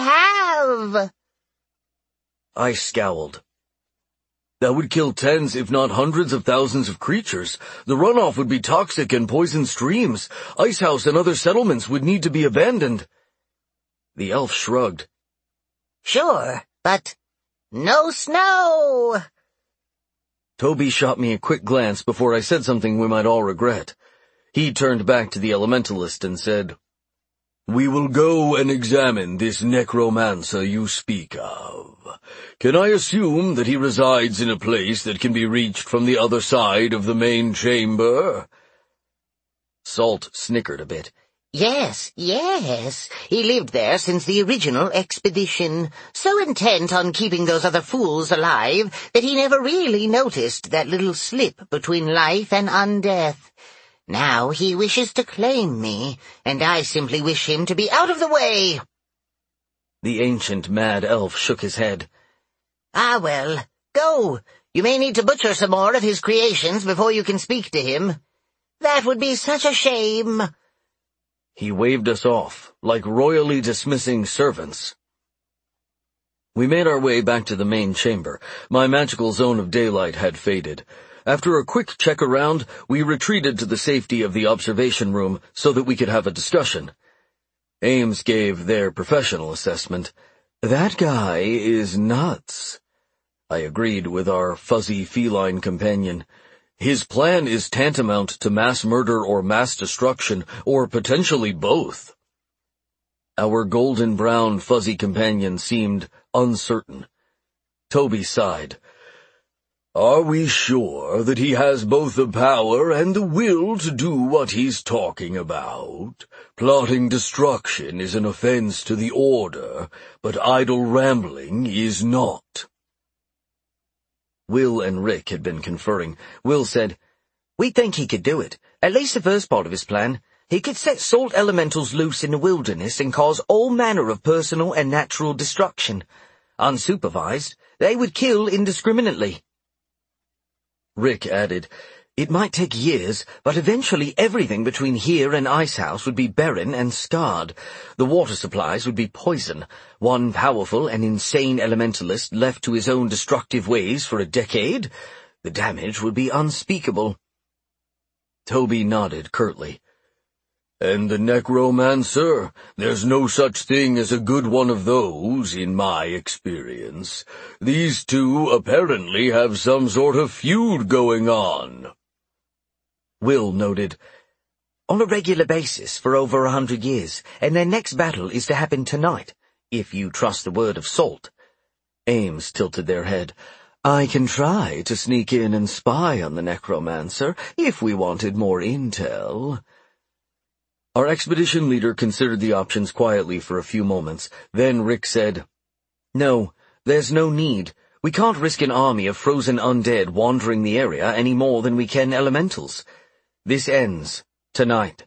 I have. I scowled. That would kill tens, if not hundreds of thousands of creatures. The runoff would be toxic and poison streams. Icehouse and other settlements would need to be abandoned. The elf shrugged. Sure, but no snow! Toby shot me a quick glance before I said something we might all regret. He turned back to the elementalist and said, We will go and examine this necromancer you speak of. Can I assume that he resides in a place that can be reached from the other side of the main chamber? Salt snickered a bit. Yes. He lived there since the original expedition, so intent on keeping those other fools alive that he never really noticed that little slip between life and undeath. Now he wishes to claim me, and I simply wish him to be out of the way. The ancient mad elf shook his head. Ah, well, go. You may need to butcher some more of his creations before you can speak to him. That would be such a shame. He waved us off, like royally dismissing servants. We made our way back to the main chamber. My magical zone of daylight had faded. After a quick check around, we retreated to the safety of the observation room so that we could have a discussion. Ames gave their professional assessment. That guy is nuts, I agreed with our fuzzy feline companion. His plan is tantamount to mass murder or mass destruction, or potentially both. Our golden-brown fuzzy companion seemed uncertain. Toby sighed. Are we sure that he has both the power and the will to do what he's talking about? Plotting destruction is an offense to the Order, but idle rambling is not. Will and Rick had been conferring. Will said, We think he could do it, at least the first part of his plan. He could set salt elementals loose in the wilderness and cause all manner of personal and natural destruction. Unsupervised, they would kill indiscriminately. Rick added, It might take years, but eventually everything between here and Icehouse would be barren and scarred. The water supplies would be poison. One powerful and insane elementalist left to his own destructive ways for a decade. The damage would be unspeakable. Toby nodded curtly. And the necromancer? There's no such thing as a good one of those, in my experience. These two apparently have some sort of feud going on. Will noted, On a regular basis for over 100 years, and their next battle is to happen tonight, if you trust the word of Salt. Ames tilted their head. I can try to sneak in and spy on the necromancer, if we wanted more intel. Our expedition leader considered the options quietly for a few moments. Then Rick said, No, there's no need. We can't risk an army of frozen undead wandering the area any more than we can elementals. This ends tonight.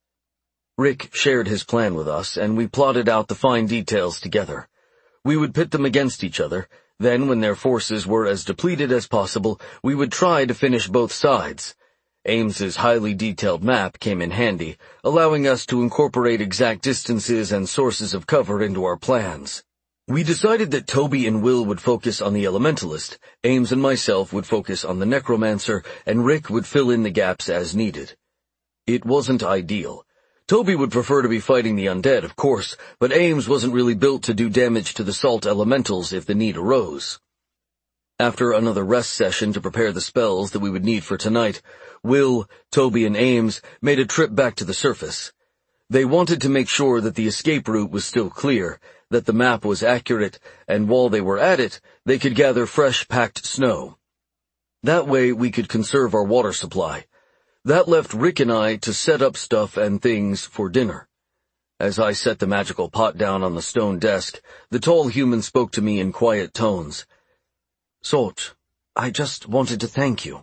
Rick shared his plan with us, and we plotted out the fine details together. We would pit them against each other. Then, when their forces were as depleted as possible, we would try to finish both sides. Ames's highly detailed map came in handy, allowing us to incorporate exact distances and sources of cover into our plans. We decided that Toby and Will would focus on the elementalist, Ames and myself would focus on the necromancer, and Rick would fill in the gaps as needed. It wasn't ideal. Toby would prefer to be fighting the undead, of course, but Ames wasn't really built to do damage to the salt elementals if the need arose. After another rest session to prepare the spells that we would need for tonight, Will, Toby, and Ames made a trip back to the surface. They wanted to make sure that the escape route was still clear, that the map was accurate, and while they were at it, they could gather fresh packed snow. That way we could conserve our water supply. That left Rick and I to set up stuff and things for dinner. As I set the magical pot down on the stone desk, the tall human spoke to me in quiet tones. Salt, I just wanted to thank you.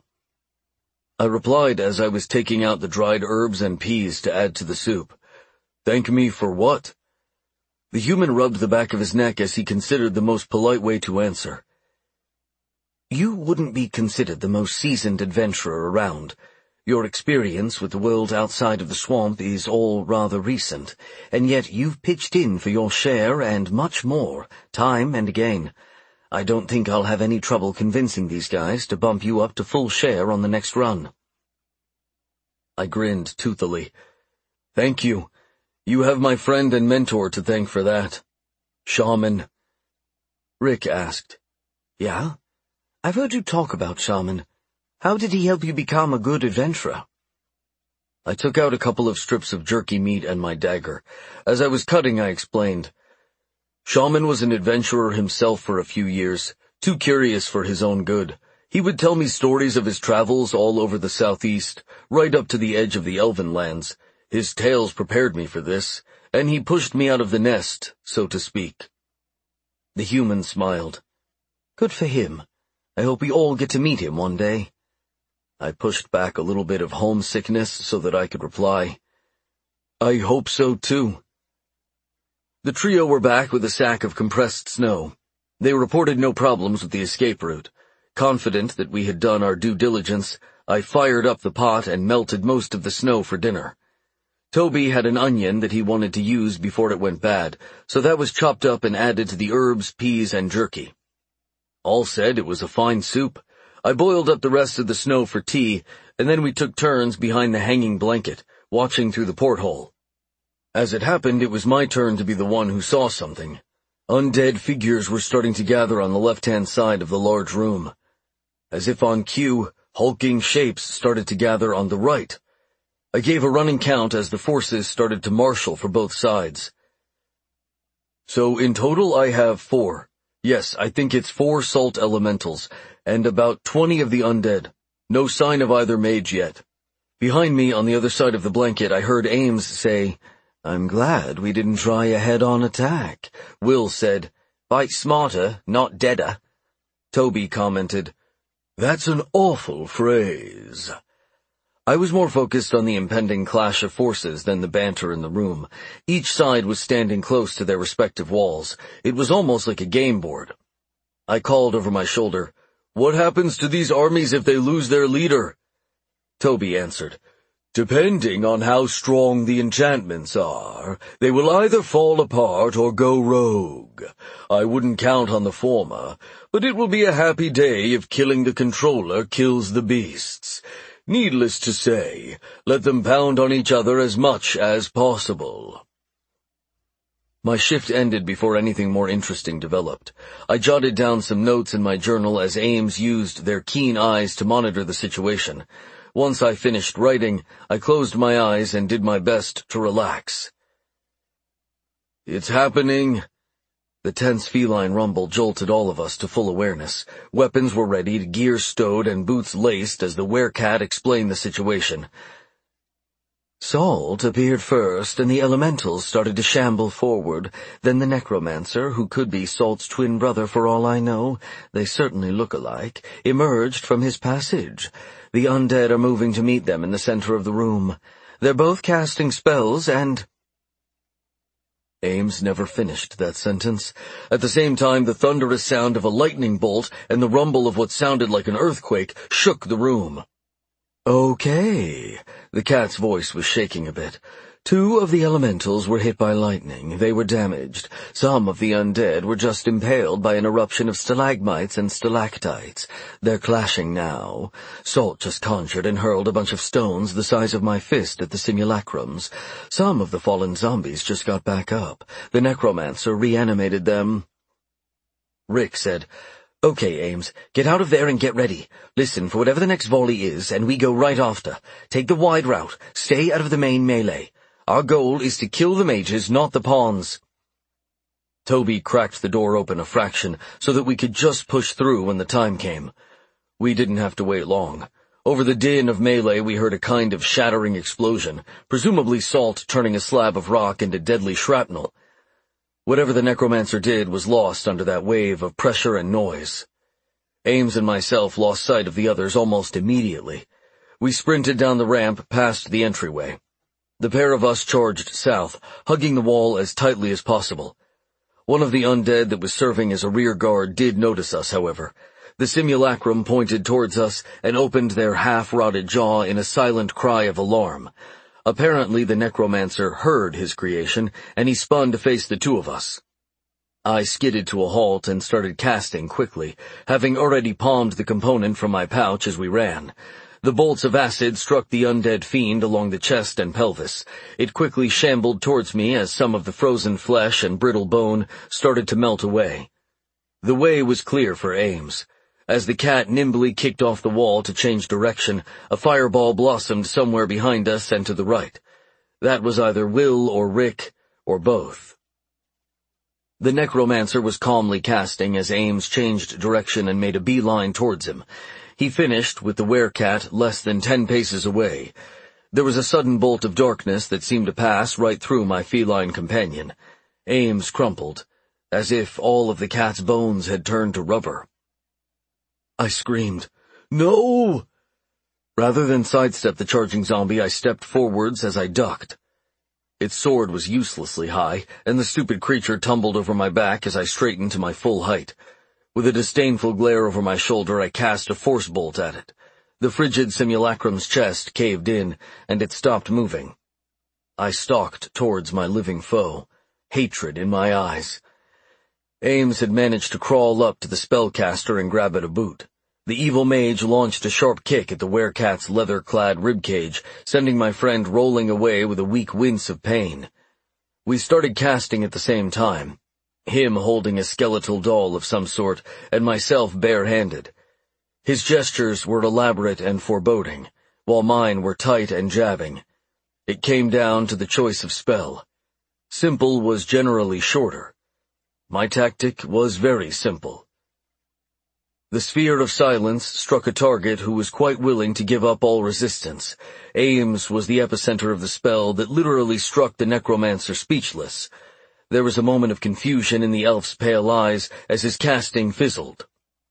I replied as I was taking out the dried herbs and peas to add to the soup. Thank me for what? The human rubbed the back of his neck as he considered the most polite way to answer. You wouldn't be considered the most seasoned adventurer around. Your experience with the world outside of the swamp is all rather recent, and yet you've pitched in for your share and much more, time and again. I don't think I'll have any trouble convincing these guys to bump you up to full share on the next run. I grinned toothily. Thank you. You have my friend and mentor to thank for that. Shaman. Rick asked. Yeah? I've heard you talk about Shaman. How did he help you become a good adventurer? I took out a couple of strips of jerky meat and my dagger. As I was cutting, I explained. Shaman was an adventurer himself for a few years, too curious for his own good. He would tell me stories of his travels all over the southeast, right up to the edge of the Elven lands. His tales prepared me for this, and he pushed me out of the nest, so to speak. The human smiled. Good for him. I hope we all get to meet him one day. I pushed back a little bit of homesickness so that I could reply. I hope so, too. The trio were back with a sack of compressed snow. They reported no problems with the escape route. Confident that we had done our due diligence, I fired up the pot and melted most of the snow for dinner. Toby had an onion that he wanted to use before it went bad, so that was chopped up and added to the herbs, peas, and jerky. All said, it was a fine soup. I boiled up the rest of the snow for tea, and then we took turns behind the hanging blanket, watching through the porthole. As it happened, it was my turn to be the one who saw something. Undead figures were starting to gather on the left-hand side of the large room. As if on cue, hulking shapes started to gather on the right. I gave a running count as the forces started to marshal for both sides. So in total I have 4. Yes, I think it's 4 salt elementals, and about 20 of the undead. No sign of either mage yet. Behind me, on the other side of the blanket, I heard Ames say, "I'm glad we didn't try a head-on attack." Will said, "Fight smarter, not deader." Toby commented, "That's an awful phrase." I was more focused on the impending clash of forces than the banter in the room. Each side was standing close to their respective walls. It was almost like a game board. I called over my shoulder, "What happens to these armies if they lose their leader?" Toby answered, "Depending on how strong the enchantments are, they will either fall apart or go rogue. I wouldn't count on the former, but it will be a happy day if killing the controller kills the beasts. Needless to say, let them pound on each other as much as possible." My shift ended before anything more interesting developed. I jotted down some notes in my journal as Ames used their keen eyes to monitor the situation. Once I finished writing, I closed my eyes and did my best to relax. "It's happening." The tense feline rumble jolted all of us to full awareness. Weapons were ready, gear stowed, and boots laced as the werecat explained the situation. "Salt appeared first, and the elementals started to shamble forward. Then the necromancer, who could be Salt's twin brother for all I know, they certainly look alike, emerged from his passage. The undead are moving to meet them in the center of the room. They're both casting spells and—" Ames never finished that sentence. At the same time, the thunderous sound of a lightning bolt and the rumble of what sounded like an earthquake shook the room. "Okay." The cat's voice was shaking a bit. "2 of the elementals were hit by lightning. They were damaged. Some of the undead were just impaled by an eruption of stalagmites and stalactites. They're clashing now. Salt just conjured and hurled a bunch of stones the size of my fist at the simulacrums. Some of the fallen zombies just got back up. The necromancer reanimated them." Rick said, "Okay, Ames, get out of there and get ready. Listen for whatever the next volley is, and we go right after. Take the wide route. Stay out of the main melee. Our goal is to kill the mages, not the pawns." Toby cracked the door open a fraction so that we could just push through when the time came. We didn't have to wait long. Over the din of melee, we heard a kind of shattering explosion, presumably Salt turning a slab of rock into deadly shrapnel. Whatever the necromancer did was lost under that wave of pressure and noise. Ames and myself lost sight of the others almost immediately. We sprinted down the ramp past the entryway. The pair of us charged south, hugging the wall as tightly as possible. One of the undead that was serving as a rear guard did notice us, however. The simulacrum pointed towards us and opened their half-rotted jaw in a silent cry of alarm. Apparently the necromancer heard his creation, and he spun to face the 2 of us. I skidded to a halt and started casting quickly, having already palmed the component from my pouch as we ran. The bolts of acid struck the undead fiend along the chest and pelvis. It quickly shambled towards me as some of the frozen flesh and brittle bone started to melt away. The way was clear for Ames. As the cat nimbly kicked off the wall to change direction, a fireball blossomed somewhere behind us and to the right. That was either Will or Rick, or both. The necromancer was calmly casting as Ames changed direction and made a beeline towards him. He finished with the werecat less than 10 paces away. There was a sudden bolt of darkness that seemed to pass right through my feline companion. Ames crumpled, as if all of the cat's bones had turned to rubber. I screamed, "No!" Rather than sidestep the charging zombie, I stepped forwards as I ducked. Its sword was uselessly high, and the stupid creature tumbled over my back as I straightened to my full height. With a disdainful glare over my shoulder, I cast a force bolt at it. The frigid simulacrum's chest caved in, and it stopped moving. I stalked towards my living foe, hatred in my eyes. Ames had managed to crawl up to the spellcaster and grab at a boot. The evil mage launched a sharp kick at the werecat's leather-clad ribcage, sending my friend rolling away with a weak wince of pain. We started casting at the same time. him holding a skeletal doll of some sort, and myself bare-handed. His gestures were elaborate and foreboding, while mine were tight and jabbing. It came down to the choice of spell. Simple was generally shorter. My tactic was very simple. The sphere of silence struck a target who was quite willing to give up all resistance. Ames was the epicenter of the spell that literally struck the necromancer speechless. There was a moment of confusion in the elf's pale eyes as his casting fizzled.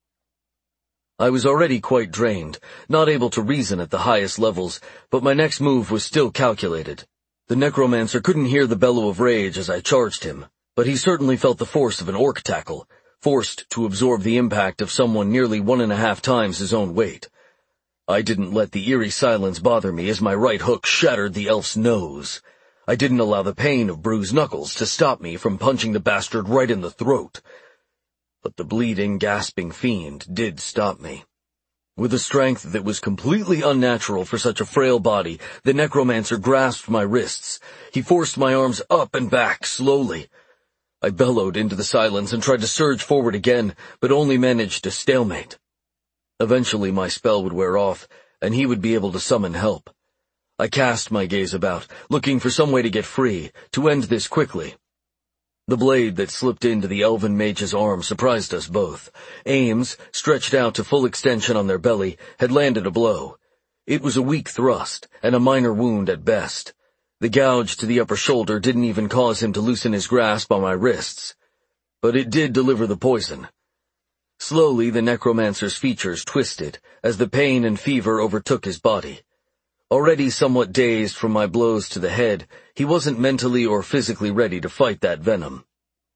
I was already quite drained, not able to reason at the highest levels, but my next move was still calculated. The necromancer couldn't hear the bellow of rage as I charged him, but he certainly felt the force of an orc tackle, forced to absorb the impact of someone nearly 1.5 times his own weight. I didn't let the eerie silence bother me as my right hook shattered the elf's nose. I didn't allow the pain of bruised knuckles to stop me from punching the bastard right in the throat. But the bleeding, gasping fiend did stop me. With a strength that was completely unnatural for such a frail body, the necromancer grasped my wrists. He forced my arms up and back slowly. I bellowed into the silence and tried to surge forward again, but only managed a stalemate. Eventually my spell would wear off, and he would be able to summon help. I cast my gaze about, looking for some way to get free, to end this quickly. The blade that slipped into the elven mage's arm surprised us both. Ames, stretched out to full extension on their belly, had landed a blow. It was a weak thrust, and a minor wound at best. The gouge to the upper shoulder didn't even cause him to loosen his grasp on my wrists. But it did deliver the poison. Slowly the necromancer's features twisted, as the pain and fever overtook his body. Already somewhat dazed from my blows to the head, he wasn't mentally or physically ready to fight that venom.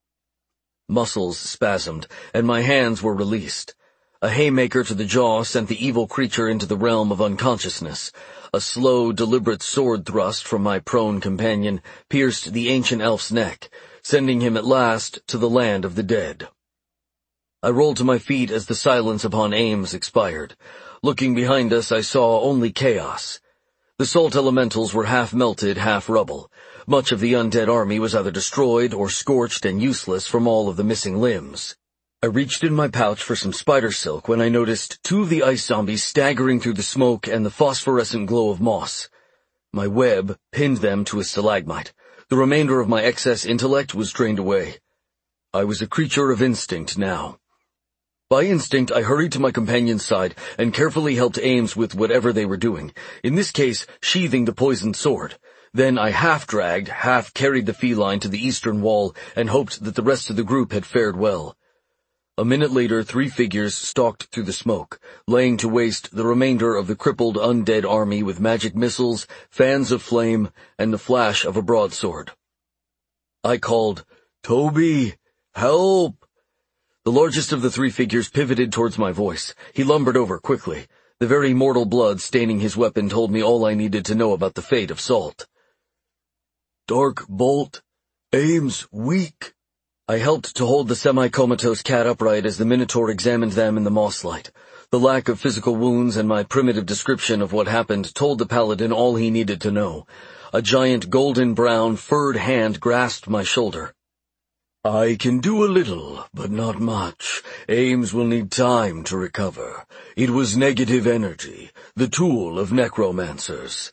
Muscles spasmed, and my hands were released. A haymaker to the jaw sent the evil creature into the realm of unconsciousness. A slow, deliberate sword thrust from my prone companion pierced the ancient elf's neck, sending him at last to the land of the dead. I rolled to my feet as the silence upon Ames expired. Looking behind us, I saw only chaos. The salt elementals were half melted, half rubble. Much of the undead army was either destroyed or scorched and useless from all of the missing limbs. I reached in my pouch for some spider silk when I noticed 2 of the ice zombies staggering through the smoke and the phosphorescent glow of moss. My web pinned them to a stalagmite. The remainder of my excess intellect was drained away. I was a creature of instinct now. By instinct, I hurried to my companion's side and carefully helped Ames with whatever they were doing, in this case sheathing the poisoned sword. Then I half-dragged, half-carried the feline to the eastern wall and hoped that the rest of the group had fared well. A minute later, 3 figures stalked through the smoke, laying to waste the remainder of the crippled undead army with magic missiles, fans of flame, and the flash of a broadsword. I called, "Toby, help!" The largest of the 3 figures pivoted towards my voice. He lumbered over quickly. The very mortal blood staining his weapon told me all I needed to know about the fate of Salt. "Dark bolt. Ames weak." I helped to hold the semi-comatose cat upright as the Minotaur examined them in the moss light. The lack of physical wounds and my primitive description of what happened told the paladin all he needed to know. A giant golden-brown, furred hand grasped my shoulder. "I can do a little, but not much. Ames will need time to recover. It was negative energy, the tool of necromancers."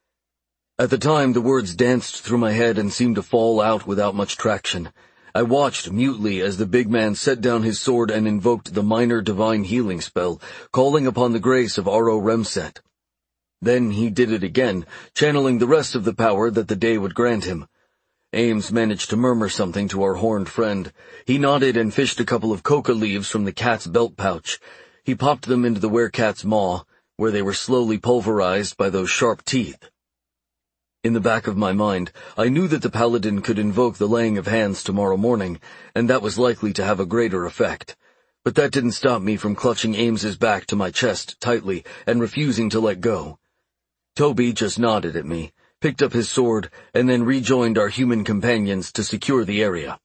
At the time, the words danced through my head and seemed to fall out without much traction. I watched mutely as the big man set down his sword and invoked the minor divine healing spell, calling upon the grace of Aro Remset. Then he did it again, channeling the rest of the power that the day would grant him. Ames managed to murmur something to our horned friend. He nodded and fished a couple of coca leaves from the cat's belt pouch. He popped them into the werecat's maw, where they were slowly pulverized by those sharp teeth. In the back of my mind, I knew that the paladin could invoke the laying of hands tomorrow morning, and that was likely to have a greater effect. But that didn't stop me from clutching Ames's back to my chest tightly and refusing to let go. Toby just nodded at me, picked up his sword, and then rejoined our human companions to secure the area.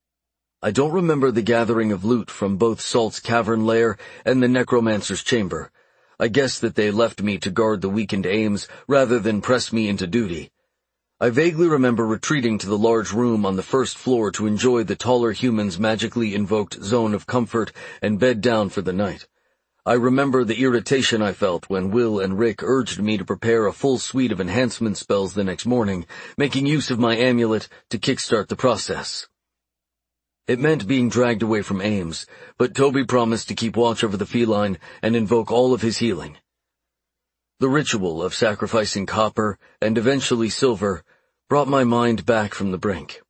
I don't remember the gathering of loot from both Salt's cavern lair and the necromancer's chamber. I guess that they left me to guard the weakened Ames rather than press me into duty. I vaguely remember retreating to the large room on the first floor to enjoy the taller human's magically invoked zone of comfort and bed down for the night. I remember the irritation I felt when Will and Rick urged me to prepare a full suite of enhancement spells the next morning, making use of my amulet to kickstart the process. It meant being dragged away from Ames, but Toby promised to keep watch over the feline and invoke all of his healing. The ritual of sacrificing copper, and eventually silver, brought my mind back from the brink.